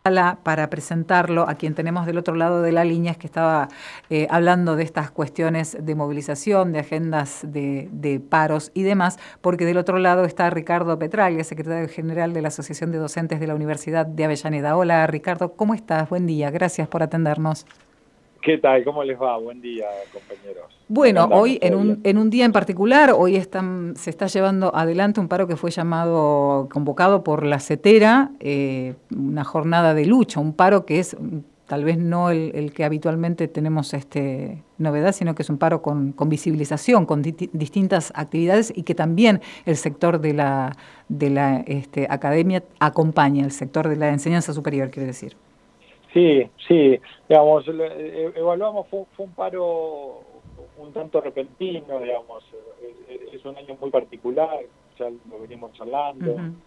para presentarlo a quien tenemos del otro lado de la línea, es que estaba hablando de estas cuestiones de movilización, de agendas de paros y demás, porque del otro lado está Ricardo Petraglia, secretario general de la Asociación de Docentes de la Universidad de Avellaneda. Hola Ricardo, ¿cómo estás? Buen día, gracias por atendernos. ¿Qué tal? ¿Cómo les va? Buen día, compañeros. Acá Bueno, hoy andamos, todo bien. en un día en particular, hoy se está llevando adelante un paro que fue convocado por la CETERA, una jornada de lucha, un paro que es tal vez no el que habitualmente tenemos novedad, sino que es un paro con visibilización, con distintas actividades y que también el sector de la academia acompaña, el sector de la enseñanza superior, quiere decir. Sí, sí, digamos, evaluamos, fue un paro un tanto repentino, digamos, es un año muy particular, ya lo venimos charlando, Ujú.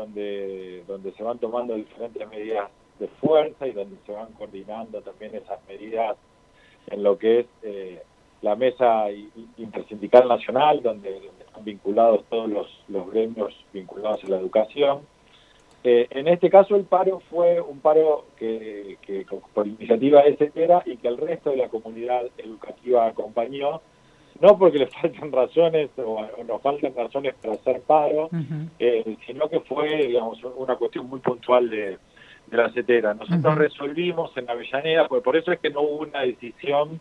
donde se van tomando diferentes medidas de fuerza y donde se van coordinando también esas medidas en lo que es la mesa intersindical nacional, donde están vinculados todos los gremios vinculados a la educación. En este caso el paro fue un paro que por iniciativa de CETERA y que el resto de la comunidad educativa acompañó, no porque le faltan razones o nos faltan razones para hacer paro, Uh-huh. sino que fue, digamos, una cuestión muy puntual de la CETERA. Nosotros Uh-huh. resolvimos en Avellaneda, pues por eso es que no hubo una decisión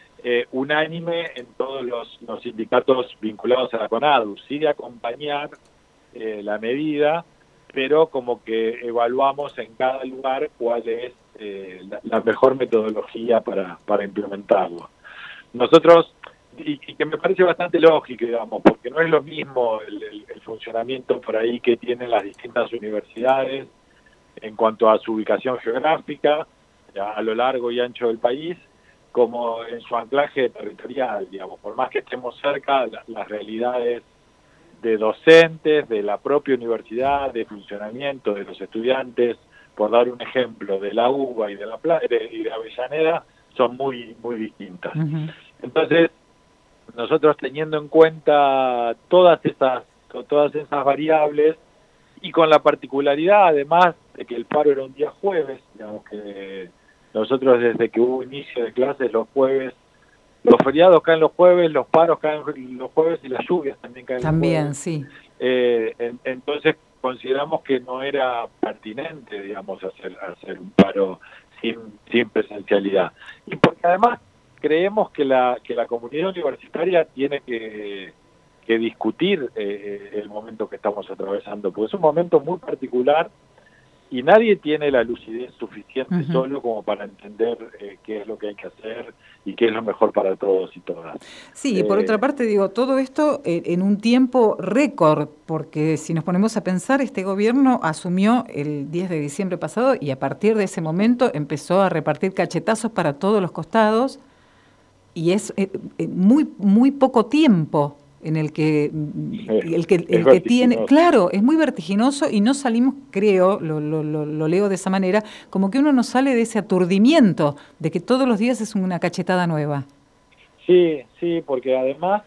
unánime en todos los sindicatos vinculados a la CONADU, sí de acompañar la medida, pero como que evaluamos en cada lugar cuál es la mejor metodología para implementarlo. Nosotros, y que me parece bastante lógico, digamos, porque no es lo mismo el funcionamiento por ahí que tienen las distintas universidades en cuanto a su ubicación geográfica, a lo largo y ancho del país, como en su anclaje territorial, digamos, por más que estemos cerca, las realidades de docentes, de la propia universidad, de funcionamiento de los estudiantes, por dar un ejemplo, de la UBA y de la y de Avellaneda, son muy distintas. Uh-huh. Entonces, nosotros teniendo en cuenta todas esas variables y con la particularidad además de que el paro era un día jueves, digamos que nosotros desde que hubo inicio de clases los jueves, los feriados caen los jueves, los paros caen los jueves y las lluvias también caen los También, jueves. sí. Entonces consideramos que no era pertinente, digamos, hacer un paro sin presencialidad. Y porque además creemos que la comunidad universitaria tiene que discutir el momento que estamos atravesando, porque es un momento muy particular y nadie tiene la lucidez suficiente Uh-huh. solo como para entender qué es lo que hay que hacer y qué es lo mejor para todos y todas. Sí, y por otra parte, digo, todo esto en un tiempo récord, porque si nos ponemos a pensar, este gobierno asumió el 10 de diciembre pasado y a partir de ese momento empezó a repartir cachetazos para todos los costados y es muy poco tiempo en el que Es el que tiene, vertiginoso. claro, es muy vertiginoso y no salimos, creo, lo leo de esa manera, como que uno no sale de ese aturdimiento de que todos los días es una cachetada nueva. Sí, sí, porque además,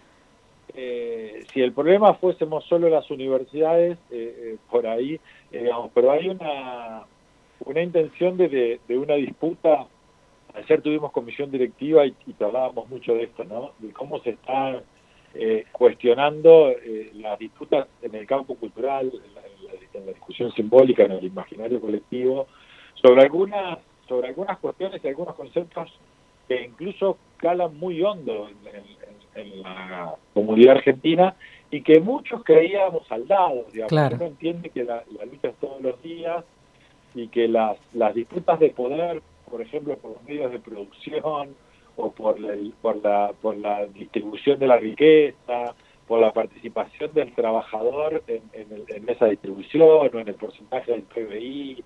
si el problema fuésemos solo las universidades, por ahí, digamos, pero hay una intención de una disputa. Ayer tuvimos comisión directiva y hablábamos mucho de esto, ¿no? De cómo se están cuestionando las disputas en el campo cultural, en la discusión simbólica, en el imaginario colectivo, sobre algunas cuestiones y algunos conceptos que incluso calan muy hondo en la comunidad argentina y que muchos creíamos saldados, digamos. Claro. Uno entiende que la lucha es todos los días y que las disputas de poder, por ejemplo, por los medios de producción o por la distribución de la riqueza, por la participación del trabajador en esa distribución o en el porcentaje del PBI,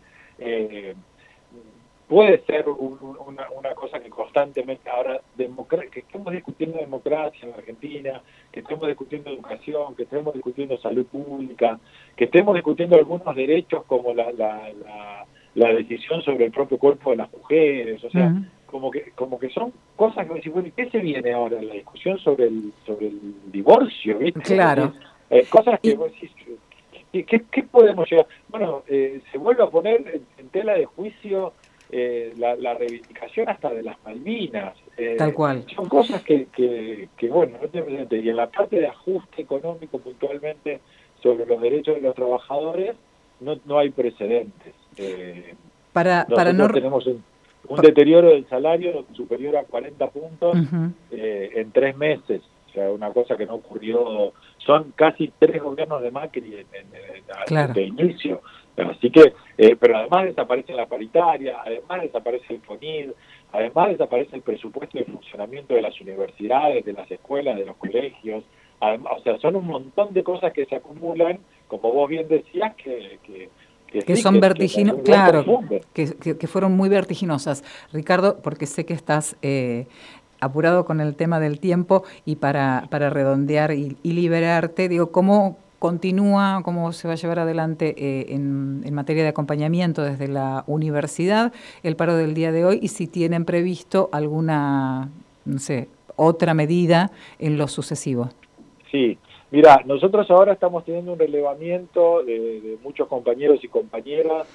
puede ser una cosa que constantemente ahora que estemos discutiendo democracia en Argentina, que estemos discutiendo educación, que estemos discutiendo salud pública, que estemos discutiendo algunos derechos como la decisión sobre el propio cuerpo de las mujeres, o sea, Uh-huh. como que son cosas que decís, bueno, ¿qué se viene ahora? La discusión sobre el divorcio, ¿viste? Claro. Cosas que Y, vos decís, ¿Qué podemos llegar? Bueno, se vuelve a poner en tela de juicio la reivindicación hasta de las Malvinas. Tal cual. Son cosas que bueno, no tienen precedente. Y en la parte de ajuste económico puntualmente sobre los derechos de los trabajadores, no hay precedentes. Para Nosotros no... tenemos un deterioro del salario superior a 40 puntos en 3 meses. O sea, una cosa que no ocurrió. Son casi 3 gobiernos de Macri Claro. de inicio. Así que, pero además desaparece la paritaria, además desaparece el FONID, además desaparece el presupuesto de funcionamiento de las universidades, de las escuelas, de los colegios. Además, o sea, son un montón de cosas que se acumulan, como vos bien decías, que son vertiginosas, claro, que fueron muy vertiginosas. Ricardo, porque sé que estás apurado con el tema del tiempo y para redondear y liberarte, digo, ¿cómo continúa, cómo se va a llevar adelante en materia de acompañamiento desde la universidad el paro del día de hoy y si tienen previsto alguna, no sé, otra medida en lo sucesivo? Sí. Mira, nosotros ahora estamos teniendo un relevamiento de muchos compañeros y compañeras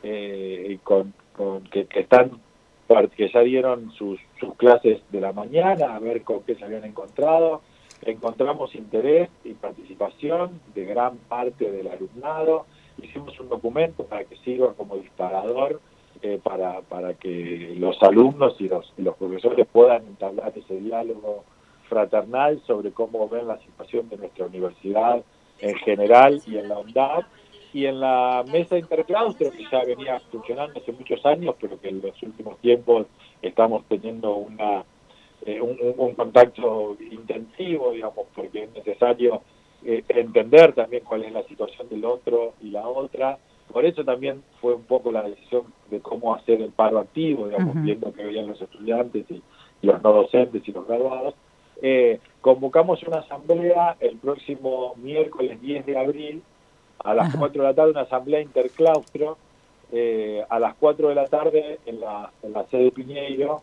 que ya dieron sus clases de la mañana, a ver con qué se habían encontrado. Encontramos interés y participación de gran parte del alumnado. Hicimos un documento para que sirva como disparador para que los alumnos y los profesores puedan entablar ese diálogo fraternal sobre cómo ven la situación de nuestra universidad en general y en la UNDAD, y en la mesa interclaustro, que ya venía funcionando hace muchos años, pero que en los últimos tiempos estamos teniendo un contacto intensivo, digamos, porque es necesario entender también cuál es la situación del otro y la otra. Por eso también fue un poco la decisión de cómo hacer el paro activo, digamos, viendo que veían los estudiantes y los no docentes y los graduados. Convocamos una asamblea el próximo miércoles 10 de abril a las 4 de la tarde, una asamblea interclaustro, a las 4 de la tarde en la sede Piñeiro,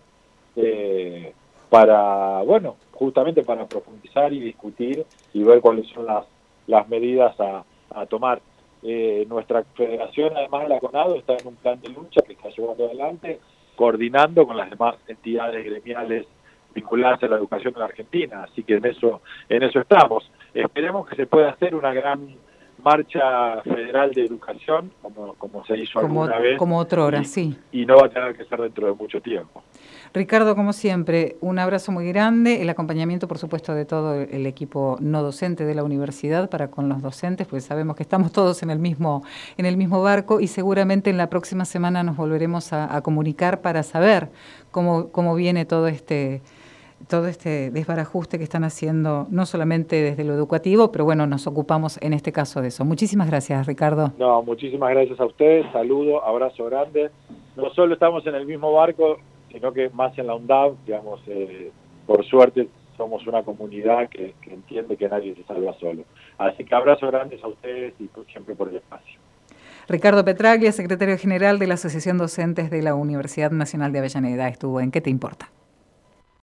para, bueno, justamente para profundizar y discutir y ver cuáles son las medidas a tomar. Nuestra federación, además de la CONADO, está en un plan de lucha que está llevando adelante, coordinando con las demás entidades gremiales vinculadas a la educación en la Argentina, así que en eso estamos. Esperemos que se pueda hacer una gran marcha federal de educación, como se hizo alguna vez. Como otrora, sí. Y no va a tener que ser dentro de mucho tiempo. Ricardo, como siempre, un abrazo muy grande, el acompañamiento, por supuesto, de todo el equipo no docente de la universidad para con los docentes, pues sabemos que estamos todos en el mismo barco y seguramente en la próxima semana nos volveremos a comunicar para saber cómo viene todo este desbarajuste que están haciendo, no solamente desde lo educativo, pero bueno, nos ocupamos en este caso de eso. Muchísimas gracias, Ricardo. No, muchísimas gracias a ustedes, saludo, abrazo grande. No solo estamos en el mismo barco, sino que más en la UNDAV, digamos, por suerte somos una comunidad que entiende que nadie se salva solo. Así que abrazo grandes a ustedes y siempre por el espacio. Ricardo Petraglia, secretario general de la Asociación Docentes de la Universidad Nacional de Avellaneda, estuvo en ¿Qué te importa?